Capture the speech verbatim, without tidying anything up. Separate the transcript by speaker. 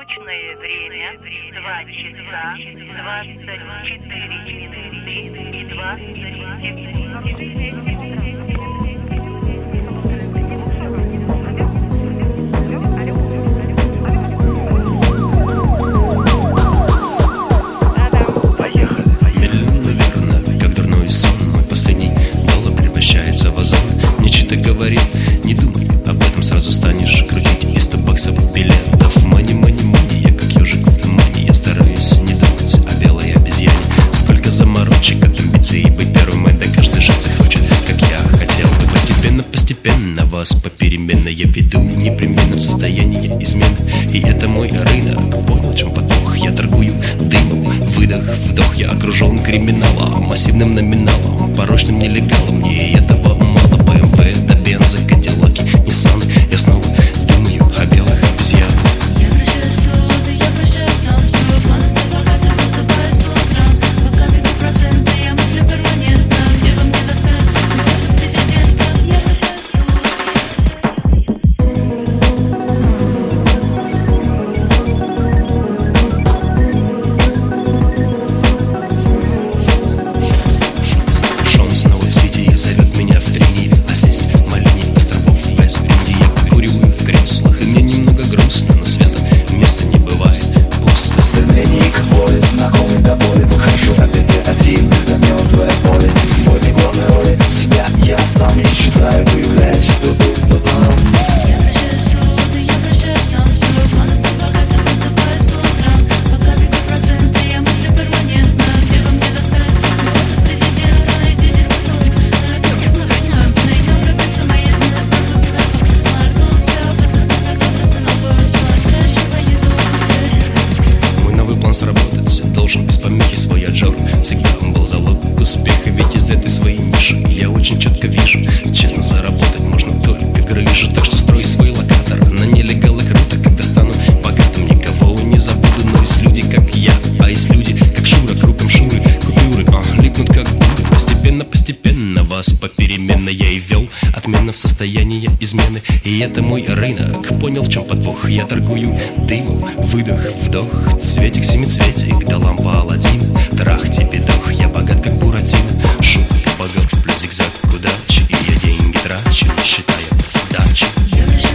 Speaker 1: Точное время два часа двадцать четыре минуты и двадцать секунд.
Speaker 2: Говорит, не думай об этом, сразу станешь крутить из сто баксовых билетов. Мани, мани, мани, я как ежик в тумане. Я стараюсь не думать о белой обезьяне. Сколько заморочек от амбиций быть первым, это каждый жить захочет, как я хотел бы. Постепенно, постепенно вас попеременно я веду непременно в состояние измены. И это мой рынок, понял, чем подвох. Я торгую дымом, выдох, вдох. Я окружен криминалом, массивным номиналом, порочным нелегалом. Мне этого мало. бэ эм вэ, до бенза, кадиллаки, ниссаны. Я снова думаю о белых обезьянах.
Speaker 3: Я прощаюсь свободы, я прощаюсь сам. Всего плана стать богатым, просыпаюсь по утрам. Пока веду проценты, я мыслю перманентно. Где бы мне достать президента? Я прощаюсь Шон снова в сети и зовет меня в трениве. А здесь маленький островов в Вест-Индии. Я покуриваю в креслах, и мне немного грустно, но света места не бывает пусто.
Speaker 4: Стремление к воле, знакомый до боли. Выхожу опять один, когда мертвое поле. Сегодня главной роли себя я сам не считаю, выявляюсь.
Speaker 3: Я прощаюсь свободы, я прощаюсь сам. Всего плана стать богатым, просыпаюсь по утрам. Пока веду проценты, я мыслю перманентно. Где бы мне достать президента? Найти зеркало, найти плавание. Найдем любиться моя недостаток. Марту все быстро накопится на больше. Сладкая еду.
Speaker 2: Мой новый план сработать должен без помехи свой аджор. Всегда он был залог успеха, ведь из этой своей ниши я очень четко вижу. Честно заработать можно только грыжу. Так что строй свой локатор на нелегалы круто. Когда стану богатым, никого не забуду. Но есть люди, как я, а есть люди, как Шура. Крупом Шуры, купюры, а, липнут как дуры. Постепенно, постепенно вас попеременно я и вел отменно в состояние измены. И это мой рынок, понял, в чем подвох. Я торгую дымом, выдох, вдох. Цветик, семицветик, да лампа Аладдина. Трах тебе дох, я богат как Буратино. Шутка богов плюс зигзаг удачи. И я деньги трачу, считая сдачи.
Speaker 3: Я прощаюсь